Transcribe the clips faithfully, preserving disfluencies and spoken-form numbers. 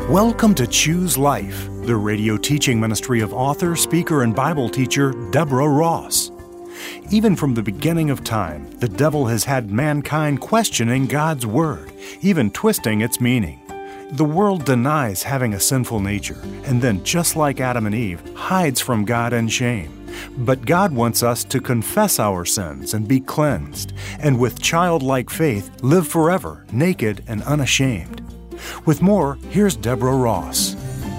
Welcome to Choose Life, the radio teaching ministry of author, speaker, and Bible teacher Deborah Ross. Even from the beginning of time, the devil has had mankind questioning God's Word, even twisting its meaning. The world denies having a sinful nature, and then, just like Adam and Eve, hides from God in shame. But God wants us to confess our sins and be cleansed, and with childlike faith, live forever, naked and unashamed. With more, here's Deborah Ross.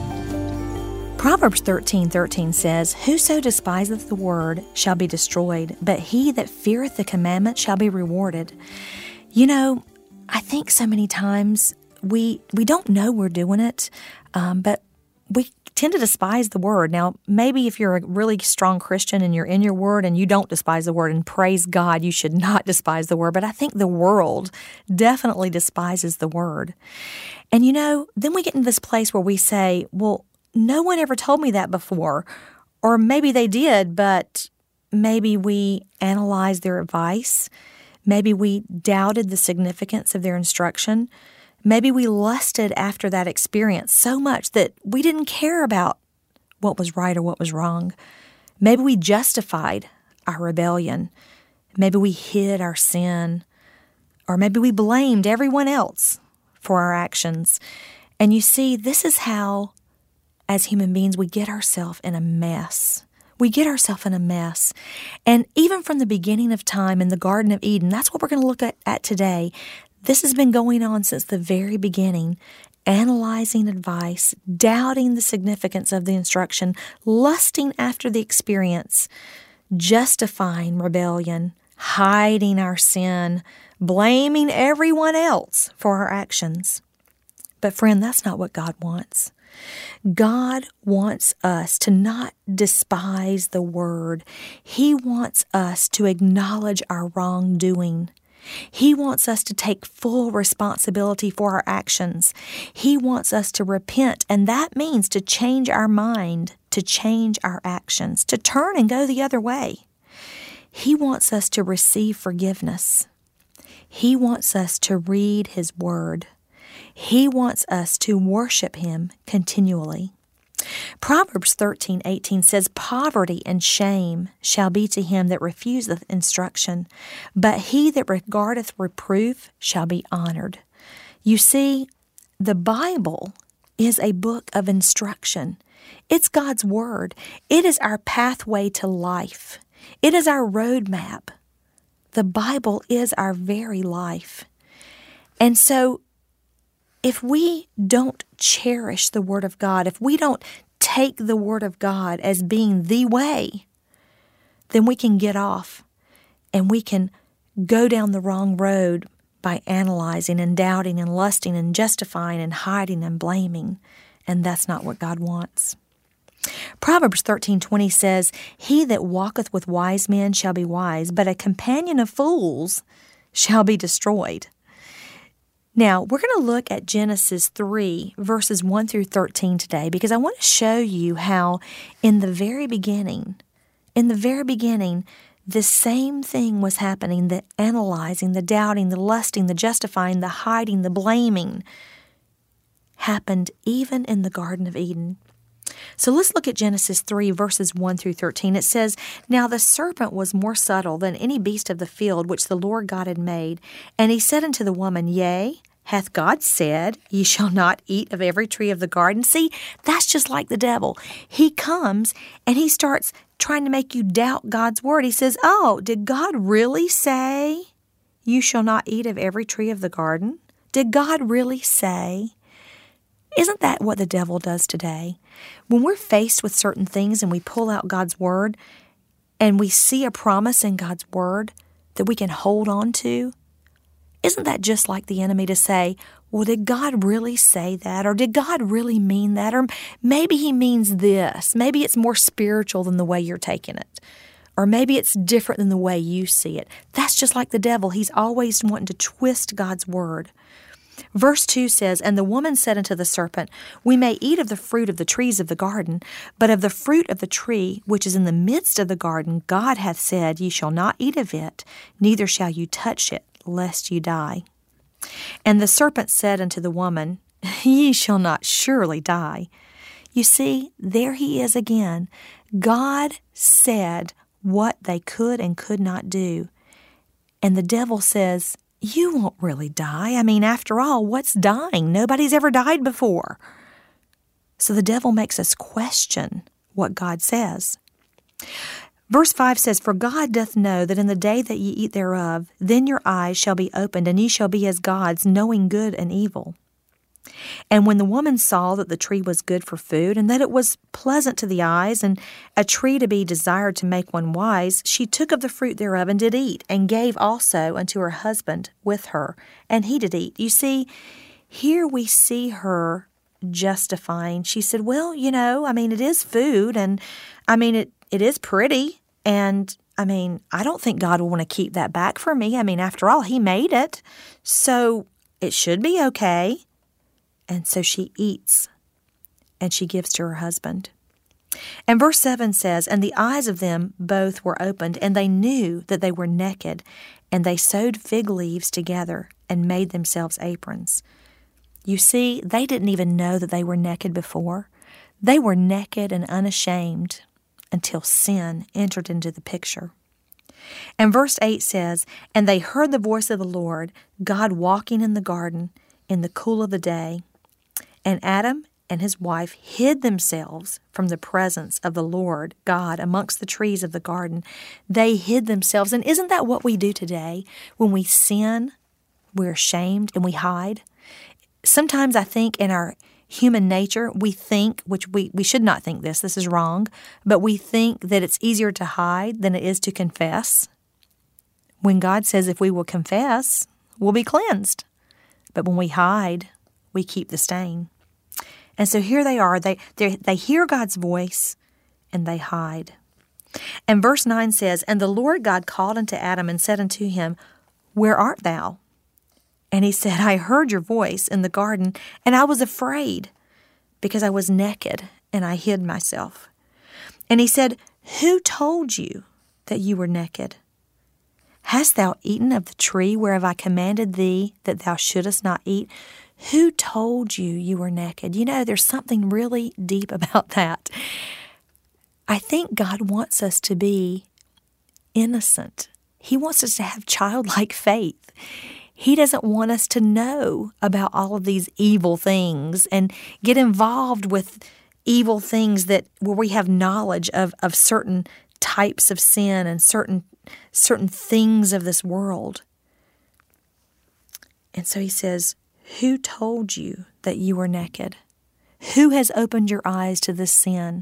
Proverbs thirteen thirteen says, "Whoso despiseth the word shall be destroyed, but he that feareth the commandment shall be rewarded." You know, I think so many times we we don't know we're doing it, um, but we tend to despise the word. Now, maybe if you're a really strong Christian and you're in your word and you don't despise the word, and praise God, you should not despise the word. But I think the world definitely despises the word. And you know, then we get into this place where we say, well, no one ever told me that before. Or maybe they did, but maybe we analyzed their advice. Maybe we doubted the significance of their instruction. Maybe we lusted after that experience so much that we didn't care about what was right or what was wrong. Maybe we justified our rebellion. Maybe we hid our sin. Or maybe we blamed everyone else for our actions. And you see, this is how, as human beings, we get ourselves in a mess. We get ourselves in a mess. And even from the beginning of time in the Garden of Eden, that's what we're going to look at, at today. This has been going on since the very beginning, analyzing advice, doubting the significance of the instruction, lusting after the experience, justifying rebellion, hiding our sin, blaming everyone else for our actions. But friend, that's not what God wants. God wants us to not despise the word. He wants us to acknowledge our wrongdoing. He wants us to take full responsibility for our actions. He wants us to repent, and that means to change our mind, to change our actions, to turn and go the other way. He wants us to receive forgiveness. He wants us to read His Word. He wants us to worship Him continually. Proverbs thirteen eighteen says, "Poverty and shame shall be to him that refuseth instruction, but he that regardeth reproof shall be honored." You see, the Bible is a book of instruction. It's God's Word. It is our pathway to life. It is our roadmap. The Bible is our very life. And so, if we don't cherish the Word of God, if we don't take the Word of God as being the way, then we can get off and we can go down the wrong road by analyzing and doubting and lusting and justifying and hiding and blaming. And that's not what God wants. Proverbs thirteen twenty says, "He that walketh with wise men shall be wise, but a companion of fools shall be destroyed." Now, we're going to look at Genesis three, verses one through thirteen today, because I want to show you how in the very beginning, in the very beginning, the same thing was happening, the analyzing, the doubting, the lusting, the justifying, the hiding, the blaming, happened even in the Garden of Eden. So let's look at Genesis three, verses one through thirteen. It says, "Now the serpent was more subtle than any beast of the field which the Lord God had made. And he said unto the woman, Yea, hath God said, Ye shall not eat of every tree of the garden?" See, that's just like the devil. He comes and he starts trying to make you doubt God's word. He says, oh, did God really say, you shall not eat of every tree of the garden? Did God really say? Isn't that what the devil does today? When we're faced with certain things and we pull out God's word and we see a promise in God's word that we can hold on to, isn't that just like the enemy to say, well, did God really say that? Or did God really mean that? Or maybe he means this. Maybe it's more spiritual than the way you're taking it. Or maybe it's different than the way you see it. That's just like the devil. He's always wanting to twist God's word. Verse two says, "And the woman said unto the serpent, We may eat of the fruit of the trees of the garden, but of the fruit of the tree which is in the midst of the garden, God hath said, Ye shall not eat of it, neither shall you touch it, lest you die. And the serpent said unto the woman, Ye shall not surely die. You see, there he is again. God said what they could and could not do. And the devil says, you won't really die. I mean, after all, what's dying? Nobody's ever died before. So the devil makes us question what God says. Verse five says, For God doth know that in the day that ye eat thereof, then your eyes shall be opened, and ye shall be as gods, knowing good and evil. And when the woman saw that the tree was good for food, and that it was pleasant to the eyes, and a tree to be desired to make one wise, she took of the fruit thereof, and did eat, and gave also unto her husband with her, and he did eat. You see, here we see her justifying. She said, well, you know, I mean, it is food, and I mean, it It is pretty, and, I mean, I don't think God will want to keep that back from me. I mean, after all, He made it, so it should be okay. And so she eats, and she gives to her husband. And verse seven says, And the eyes of them both were opened, and they knew that they were naked, and they sewed fig leaves together and made themselves aprons. You see, they didn't even know that they were naked before. They were naked and unashamed until sin entered into the picture. And verse eight says, And they heard the voice of the Lord, God walking in the garden in the cool of the day. And Adam and his wife hid themselves from the presence of the Lord God amongst the trees of the garden. They hid themselves. And isn't that what we do today? When we sin, we're ashamed and we hide. Sometimes I think in our human nature, we think, which we, we should not think this, this is wrong, but we think that it's easier to hide than it is to confess. When God says if we will confess, we'll be cleansed. But when we hide, we keep the stain. And so here they are, they, they, they hear God's voice and they hide. And verse nine says, And the Lord God called unto Adam and said unto him, Where art thou? And he said, I heard your voice in the garden, and I was afraid, because I was naked, and I hid myself. And he said, Who told you that you were naked? Hast thou eaten of the tree whereof I commanded thee that thou shouldest not eat? Who told you you were naked? You know, there's something really deep about that. I think God wants us to be innocent. He wants us to have childlike faith. He doesn't want us to know about all of these evil things and get involved with evil things that where we have knowledge of, of certain types of sin and certain certain things of this world. And so he says, Who told you that you were naked? Who has opened your eyes to this sin?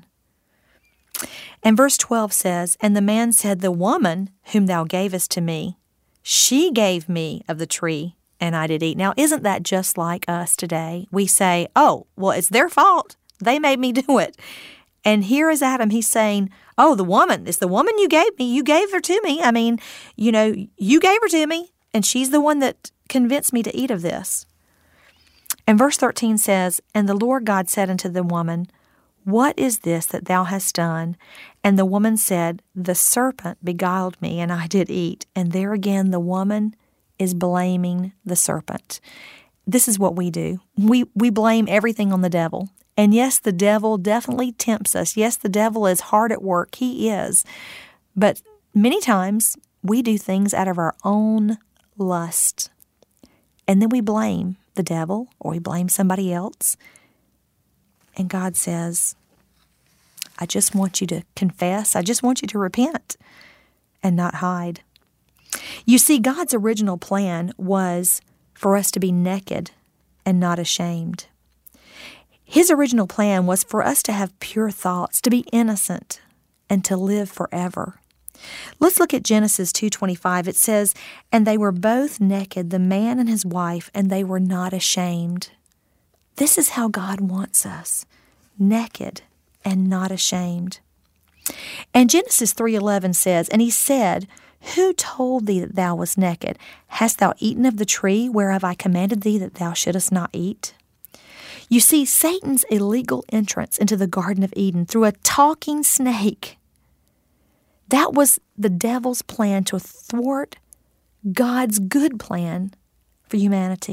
And verse twelve says, And the man said, The woman whom thou gavest to me, she gave me of the tree, and I did eat. Now, isn't that just like us today? We say, oh, well, it's their fault. They made me do it. And here is Adam. He's saying, oh, the woman, it's the woman you gave me. You gave her to me. I mean, you know, you gave her to me, and she's the one that convinced me to eat of this. And verse thirteen says, And the Lord God said unto the woman, What is this that thou hast done? And the woman said, The serpent beguiled me, and I did eat. And there again the woman is blaming the serpent. This is what we do. We we blame everything on the devil. And yes, the devil definitely tempts us. Yes, the devil is hard at work. He is. But many times we do things out of our own lust. And then we blame the devil or we blame somebody else. And God says, I just want you to confess. I just want you to repent and not hide. You see, God's original plan was for us to be naked and not ashamed. His original plan was for us to have pure thoughts, to be innocent, and to live forever. Let's look at Genesis two twenty-five. It says, And they were both naked, the man and his wife, and they were not ashamed. This is how God wants us, naked and not ashamed. And Genesis three eleven says, And he said, Who told thee that thou wast naked? Hast thou eaten of the tree whereof I commanded thee that thou shouldest not eat? You see, Satan's illegal entrance into the Garden of Eden through a talking snake, that was the devil's plan to thwart God's good plan for humanity.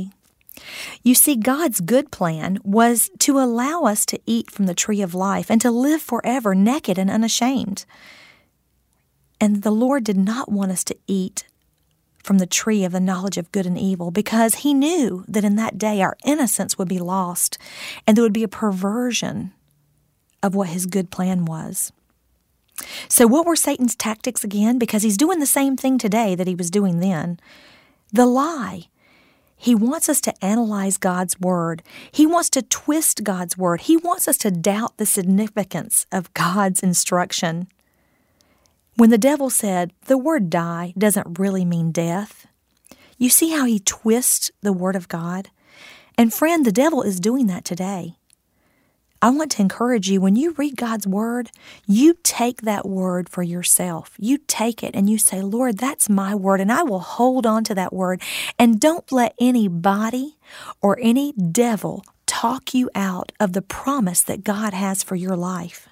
You see, God's good plan was to allow us to eat from the tree of life and to live forever naked and unashamed. And the Lord did not want us to eat from the tree of the knowledge of good and evil because He knew that in that day our innocence would be lost and there would be a perversion of what His good plan was. So what were Satan's tactics again? Because he's doing the same thing today that he was doing then. The lie. He wants us to analyze God's Word. He wants to twist God's Word. He wants us to doubt the significance of God's instruction. When the devil said, the word die doesn't really mean death, you see how he twists the Word of God? And friend, the devil is doing that today. I want to encourage you, when you read God's Word, you take that Word for yourself. You take it and you say, Lord, that's my Word, and I will hold on to that Word. And don't let anybody or any devil talk you out of the promise that God has for your life.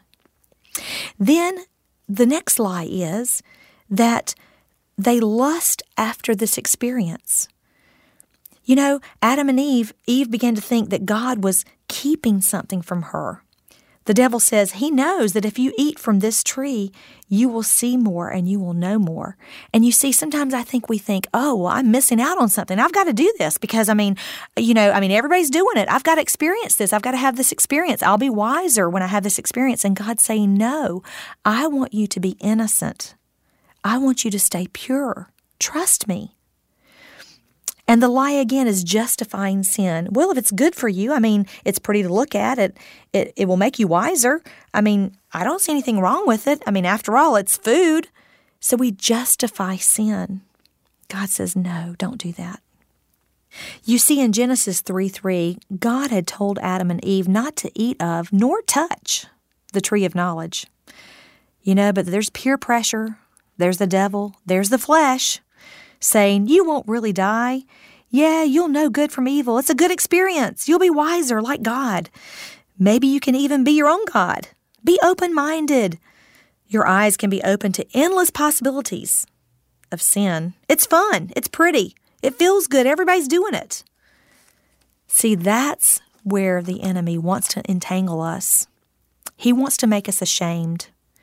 Then the next lie is that they lust after this experience. You know, Adam and Eve, Eve began to think that God was keeping something from her. The devil says he knows that if you eat from this tree, you will see more and you will know more. And you see, sometimes I think we think, oh, well, I'm missing out on something. I've got to do this because, I mean, you know, I mean, everybody's doing it. I've got to experience this. I've got to have this experience. I'll be wiser when I have this experience. And God's saying, no, I want you to be innocent. I want you to stay pure. Trust me. And the lie again is justifying sin. Well, if it's good for you, I mean, it's pretty to look at. It, it, it will make you wiser. I mean, I don't see anything wrong with it. I mean, after all, it's food. So we justify sin. God says, no, don't do that. You see, in Genesis three three, God had told Adam and Eve not to eat of nor touch the tree of knowledge. You know, but there's peer pressure. There's the devil. There's the flesh saying, you won't really die. Yeah, you'll know good from evil. It's a good experience. You'll be wiser like God. Maybe you can even be your own God. Be open-minded. Your eyes can be open to endless possibilities of sin. It's fun. It's pretty. It feels good. Everybody's doing it. See, that's where the enemy wants to entangle us. He wants to make us ashamed.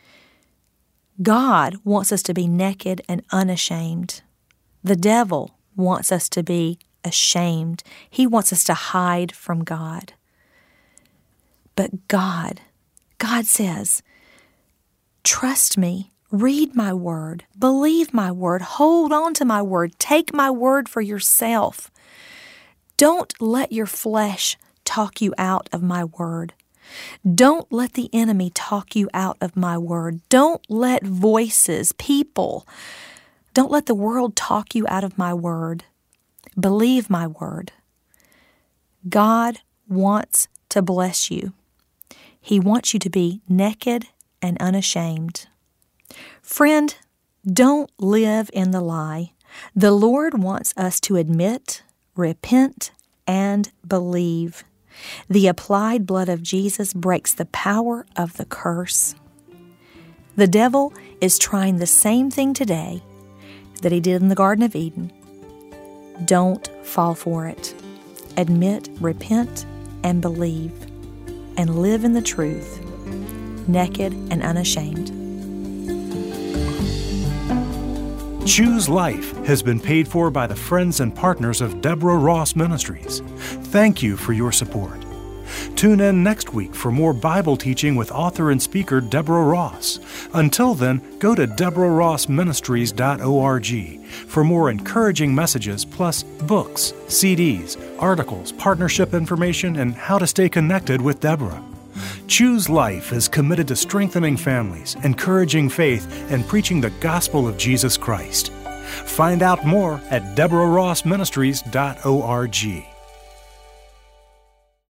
God wants us to be naked and unashamed. The devil wants us to be ashamed. He wants us to hide from God. But God, God says, trust me, read my word, believe my word, hold on to my word, take my word for yourself. Don't let your flesh talk you out of my word. Don't let the enemy talk you out of my word. Don't let voices, people, don't let the world talk you out of my word. Believe my word. God wants to bless you. He wants you to be naked and unashamed. Friend, don't live in the lie. The Lord wants us to admit, repent, and believe. The applied blood of Jesus breaks the power of the curse. The devil is trying the same thing today that he did in the Garden of Eden. Don't fall for it. Admit, repent, and believe, and live in the truth, naked and unashamed. Choose Life has been paid for by the friends and partners of Deborah Ross Ministries. Thank you for your support. Tune in next week for more Bible teaching with author and speaker Deborah Ross. Until then, go to deborah ross ministries dot org for more encouraging messages, plus books, C Ds, articles, partnership information, and how to stay connected with Deborah. Choose Life is committed to strengthening families, encouraging faith, and preaching the gospel of Jesus Christ. Find out more at deborah ross ministries dot org.